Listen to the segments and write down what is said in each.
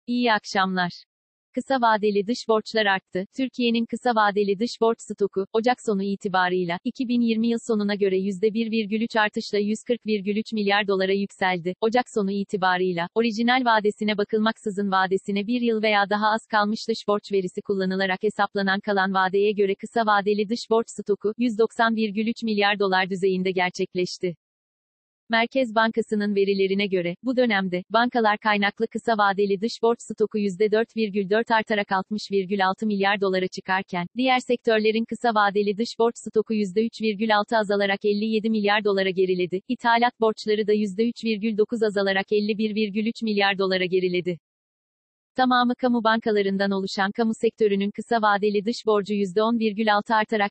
İyi akşamlar. Kısa vadeli dış borçlar arttı. Türkiye'nin kısa vadeli dış borç stoku, Ocak sonu itibarıyla, 2020 yıl sonuna göre %1,3 artışla 140,3 milyar dolara yükseldi. Ocak sonu itibarıyla, orijinal vadesine bakılmaksızın vadesine bir yıl veya daha az kalmış dış borç verisi kullanılarak hesaplanan kalan vadeye göre kısa vadeli dış borç stoku, 190,3 milyar dolar düzeyinde gerçekleşti. Merkez Bankası'nın verilerine göre, bu dönemde, bankalar kaynaklı kısa vadeli dış borç stoku %4,4 artarak 60,6 milyar dolara çıkarken, diğer sektörlerin kısa vadeli dış borç stoku %3,6 azalarak 57 milyar dolara geriledi. İthalat borçları da %3,9 azalarak 51,3 milyar dolara geriledi. Tamamı kamu bankalarından oluşan kamu sektörünün kısa vadeli dış borcu %10,6 artarak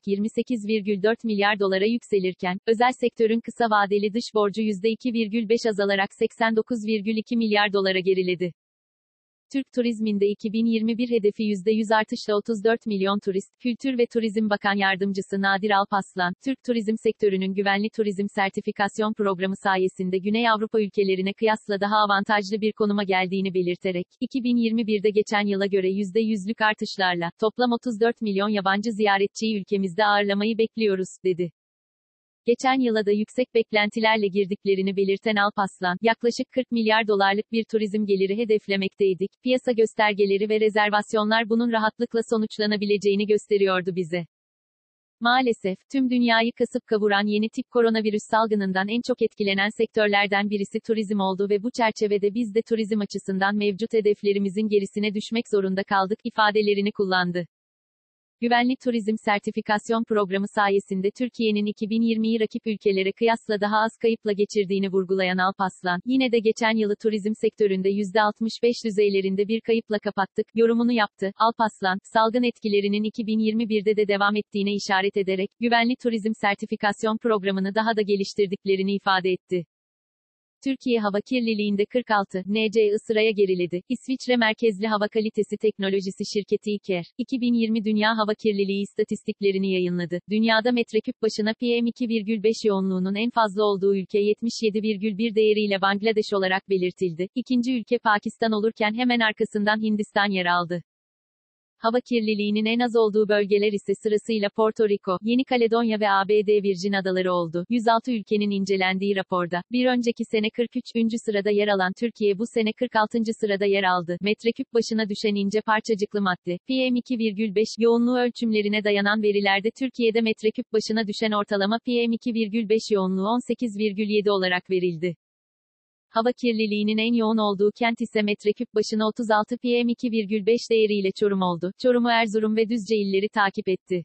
28,4 milyar dolara yükselirken, özel sektörün kısa vadeli dış borcu %2,5 azalarak 89,2 milyar dolara geriledi. Türk turizminde 2021 hedefi %100 artışla 34 milyon turist. Kültür ve Turizm Bakan Yardımcısı Nadir Alpaslan, Türk turizm sektörünün güvenli turizm sertifikasyon programı sayesinde Güney Avrupa ülkelerine kıyasla daha avantajlı bir konuma geldiğini belirterek, 2021'de geçen yıla göre %100'lük artışlarla, toplam 34 milyon yabancı ziyaretçiyi ülkemizde ağırlamayı bekliyoruz, dedi. Geçen yıla da yüksek beklentilerle girdiklerini belirten Alpaslan, yaklaşık 40 milyar dolarlık bir turizm geliri hedeflemekteydik. Piyasa göstergeleri ve rezervasyonlar bunun rahatlıkla sonuçlanabileceğini gösteriyordu bize. Maalesef, tüm dünyayı kasıp kavuran yeni tip koronavirüs salgınından en çok etkilenen sektörlerden birisi turizm oldu ve bu çerçevede biz de turizm açısından mevcut hedeflerimizin gerisine düşmek zorunda kaldık, ifadelerini kullandı. Güvenli Turizm Sertifikasyon Programı sayesinde Türkiye'nin 2020'yi rakip ülkelere kıyasla daha az kayıpla geçirdiğini vurgulayan Alpaslan, yine de geçen yılı turizm sektöründe %65 düzeylerinde bir kayıpla kapattık, yorumunu yaptı. Alpaslan, salgın etkilerinin 2021'de de devam ettiğine işaret ederek, Güvenli Turizm Sertifikasyon Programı'nı daha da geliştirdiklerini ifade etti. Türkiye hava kirliliğinde 46 NCI sıraya geriledi. İsviçre merkezli hava kalitesi teknolojisi şirketi İKER, 2020 Dünya Hava Kirliliği istatistiklerini yayınladı. Dünyada metreküp başına PM2,5 yoğunluğunun en fazla olduğu ülke 77,1 değeriyle Bangladeş olarak belirtildi. İkinci ülke Pakistan olurken hemen arkasından Hindistan yer aldı. Hava kirliliğinin en az olduğu bölgeler ise sırasıyla Porto Rico, Yeni Kaledonya ve ABD Virgin Adaları oldu. 106 ülkenin incelendiği raporda, bir önceki sene 43. sırada yer alan Türkiye bu sene 46. sırada yer aldı. Metreküp başına düşen ince parçacıklı madde, PM2,5 yoğunluğu ölçümlerine dayanan verilerde Türkiye'de metreküp başına düşen ortalama PM2,5 yoğunluğu 18,7 olarak verildi. Hava kirliliğinin en yoğun olduğu kent ise metreküp başına 36 PM2,5 değeriyle Çorum oldu. Çorum'u Erzurum ve Düzce illeri takip etti.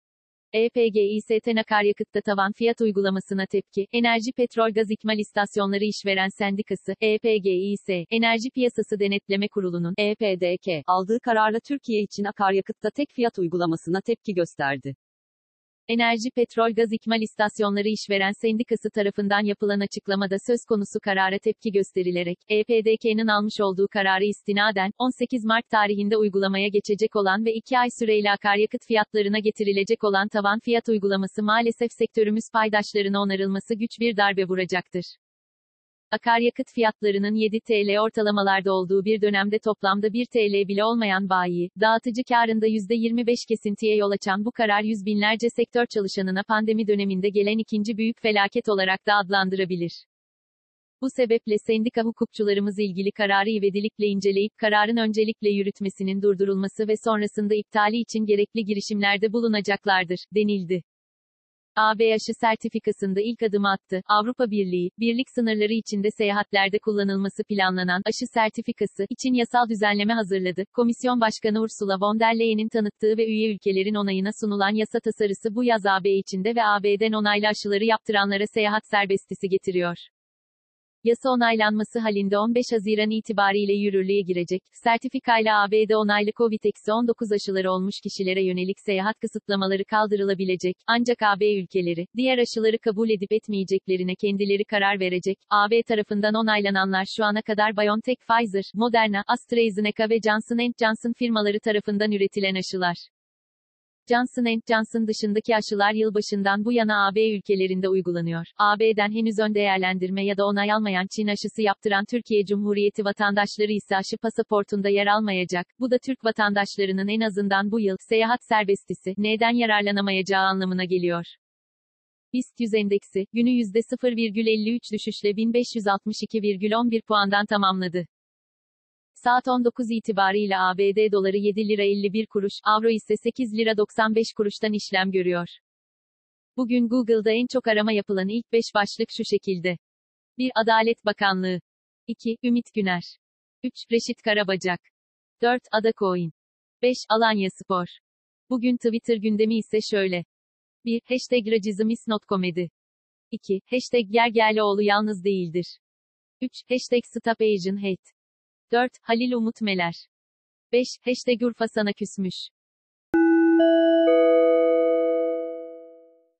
EPGİST akaryakıtta tavan fiyat uygulamasına tepki, Enerji Petrol Gaz İkmal İstasyonları İşveren Sendikası, EPGİS, Enerji Piyasası Denetleme Kurulu'nun, EPDK, aldığı kararla Türkiye için akaryakıtta tek fiyat uygulamasına tepki gösterdi. Enerji Petrol Gaz İkmal İstasyonları İşveren Sendikası tarafından yapılan açıklamada söz konusu karara tepki gösterilerek, EPDK'nın almış olduğu kararı istinaden, 18 Mart tarihinde uygulamaya geçecek olan ve 2 ay süreyle akaryakıt fiyatlarına getirilecek olan tavan fiyat uygulaması maalesef sektörümüz paydaşlarına onarılması güç bir darbe vuracaktır. Akaryakıt fiyatlarının 7 TL ortalamalarda olduğu bir dönemde toplamda 1 TL bile olmayan bayi, dağıtıcı kârında %25 kesintiye yol açan bu karar yüz binlerce sektör çalışanına pandemi döneminde gelen ikinci büyük felaket olarak da adlandırabilir. Bu sebeple sendika hukukçularımız ilgili kararı ivedilikle inceleyip kararın öncelikle yürütmesinin durdurulması ve sonrasında iptali için gerekli girişimlerde bulunacaklardır, denildi. AB aşı sertifikasında ilk adımı attı. Avrupa Birliği, birlik sınırları içinde seyahatlerde kullanılması planlanan aşı sertifikası için yasal düzenleme hazırladı. Komisyon Başkanı Ursula von der Leyen'in tanıttığı ve üye ülkelerin onayına sunulan yasa tasarısı bu yaz AB içinde ve AB'den onaylı aşıları yaptıranlara seyahat serbestisi getiriyor. Yasa onaylanması halinde 15 Haziran itibariyle yürürlüğe girecek. Sertifikayla ABD onaylı COVID-19 aşıları olmuş kişilere yönelik seyahat kısıtlamaları kaldırılabilecek. Ancak AB ülkeleri, diğer aşıları kabul edip etmeyeceklerine kendileri karar verecek. AB tarafından onaylananlar şu ana kadar BioNTech, Pfizer, Moderna, AstraZeneca ve Johnson & Johnson firmaları tarafından üretilen aşılar. Johnson & Johnson dışındaki aşılar yılbaşından bu yana AB ülkelerinde uygulanıyor. AB'den henüz ön değerlendirme ya da onay almayan Çin aşısı yaptıran Türkiye Cumhuriyeti vatandaşları ise aşı pasaportunda yer almayacak. Bu da Türk vatandaşlarının en azından bu yıl seyahat serbestisi neden yararlanamayacağı anlamına geliyor. BIST 100 endeksi, günü %0,53 düşüşle 1562,11 puandan tamamladı. Saat 19 itibarıyla ABD doları 7 lira 51 kuruş, avro ise 8 lira 95 kuruştan işlem görüyor. Bugün Google'da en çok arama yapılan ilk 5 başlık şu şekilde. 1. Adalet Bakanlığı. 2. Ümit Güner. 3. Reşit Karabacak. 4. Adacoin. 5. Alanyaspor. Bugün Twitter gündemi ise şöyle. 1. #Racizm is not comedy. 2. #Gergerlioğlu yalnız değildir. 3. #StopAsianHate. 4. Halil Umut Meler. 5. #Urfa sana küsmüş.